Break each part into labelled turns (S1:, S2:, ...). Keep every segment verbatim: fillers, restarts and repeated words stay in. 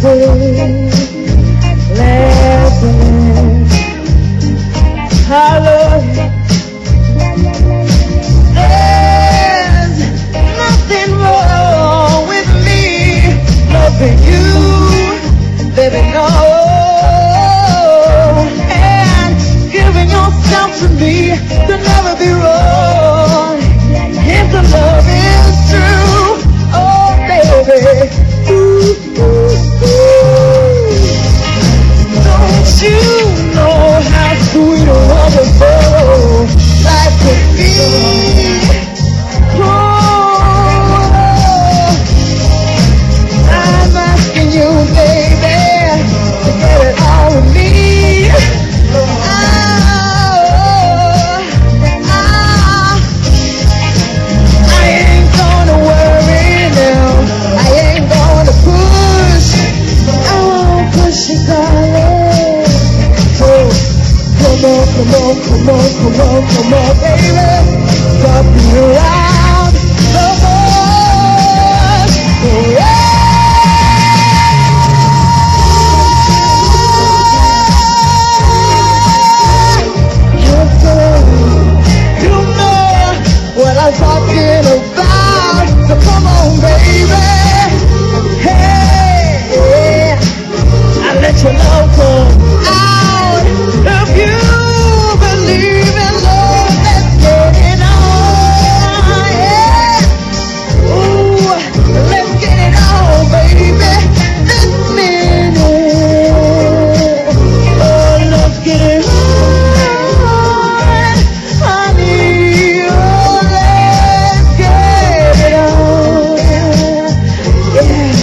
S1: good lesson. I love you. There's nothing wrong with me loving you, baby, no. And giving yourself to me to never be wrong. If the love is true, oh baby, ooh, ooh, ooh. Don't you know how sweet a wonderful life could be? Oh, I'm asking you, baby, to get it all with me. Oh, ah, I ain't gonna worry now. I ain't gonna push. I won't push it, darling. Oh, come on, come on, come on, come on, come on, baby. Stop me around so much. Oh, yeah. Yes, sir. You know what I'm talking about. So come on, baby. Hey, yeah. I let your love come out. If you believe in love, let's get it on. Yeah. Ooh, let's get it on, baby. This minute. Oh, let's get it on, honey. Oh, let's get it on. Yeah.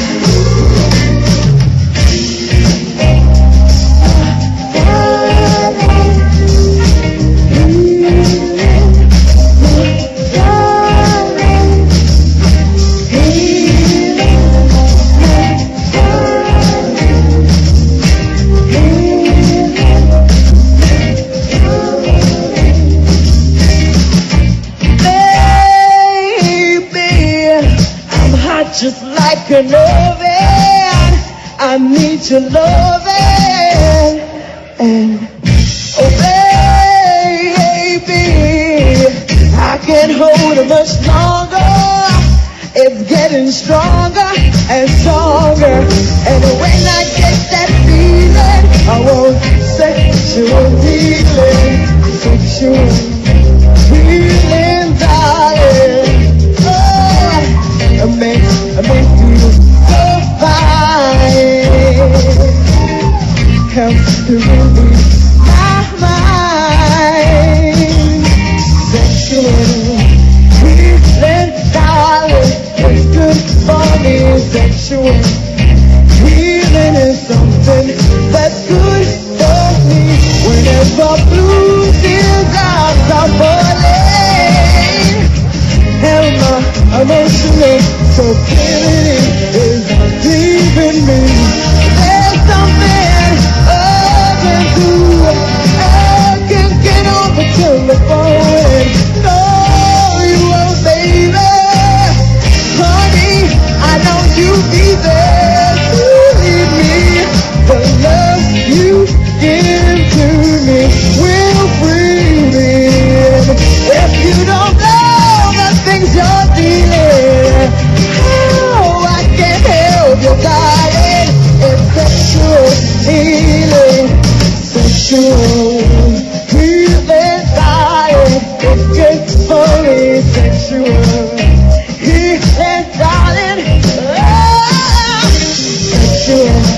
S1: Just like an oven, I need your loving. And oh baby, I can't hold it much longer. It's getting stronger and stronger. And when I get that feeling, I want sexual healing, sexual healing, darling. Oh, it makes it makes you so fine. Helps to release my mind. Sexual healing, darling, it's good for me. Sexual healing is something that's good for me. Whenever blue teardrops are falling, and my emotional stability is leaving me. There's something I can do. I can get on the telephone and call you up, baby. Honey, I know you'll be there to leave me. The love you give to me will free me. If you don't know the things you're dealing, how I can help you, darling. It's sexual healing, sexual healing, darling. It's good for me, sexual healing, darling. Oh, sexual